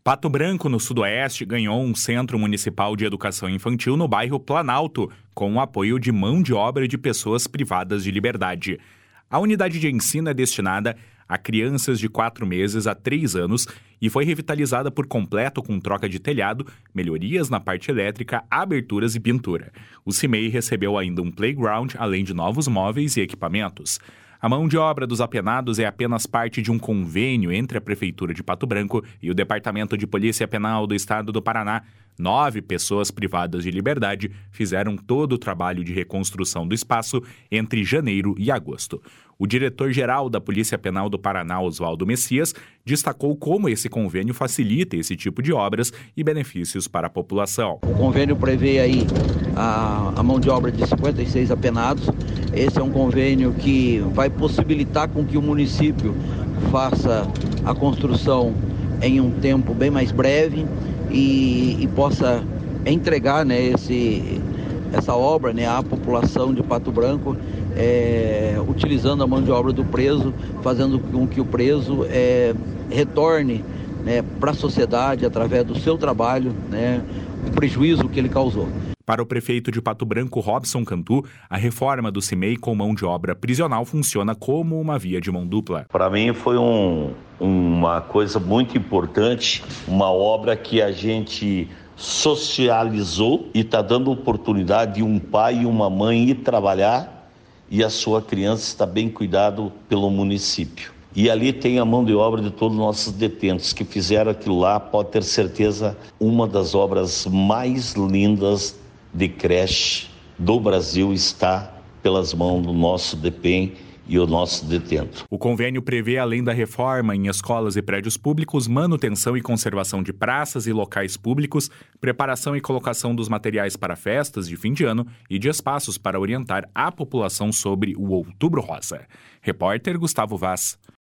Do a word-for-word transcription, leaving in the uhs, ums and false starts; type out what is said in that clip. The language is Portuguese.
Pato Branco, no Sudoeste, ganhou um Centro Municipal de Educação Infantil no bairro Planalto, com o apoio de mão de obra de pessoas privadas de liberdade. A unidade de ensino é destinada a crianças de quatro meses a três anos e foi revitalizada por completo com troca de telhado, melhorias na parte elétrica, aberturas e pintura. O CIMEI recebeu ainda um playground, além de novos móveis e equipamentos. A mão de obra dos apenados é apenas parte de um convênio entre a Prefeitura de Pato Branco e o Departamento de Polícia Penal do Estado do Paraná. Nove pessoas privadas de liberdade fizeram todo o trabalho de reconstrução do espaço entre janeiro e agosto. O diretor-geral da Polícia Penal do Paraná, Oswaldo Messias, destacou como esse convênio facilita esse tipo de obras e benefícios para a população. O convênio prevê aí a, a mão de obra de cinquenta e seis apenados. Esse é um convênio que vai possibilitar com que o município faça a construção em um tempo bem mais breve e, e possa entregar, né, esse, essa obra, né, à população de Pato Branco, é, utilizando a mão de obra do preso, fazendo com que o preso é, retorne, né, para a sociedade através do seu trabalho, né, o prejuízo que ele causou. Para o prefeito de Pato Branco, Robson Cantu, a reforma do CIMEI com mão de obra prisional funciona como uma via de mão dupla. Para mim foi um, uma coisa muito importante, uma obra que a gente socializou e está dando oportunidade de um pai e uma mãe ir trabalhar e a sua criança está bem cuidado pelo município. E ali tem a mão de obra de todos os nossos detentos que fizeram aquilo lá, pode ter certeza, uma das obras mais lindas de creche do Brasil está pelas mãos do nosso D P E M e o nosso detento. O convênio prevê, além da reforma em escolas e prédios públicos, manutenção e conservação de praças e locais públicos, preparação e colocação dos materiais para festas de fim de ano e de espaços para orientar a população sobre o Outubro Rosa. Repórter Gustavo Vaz.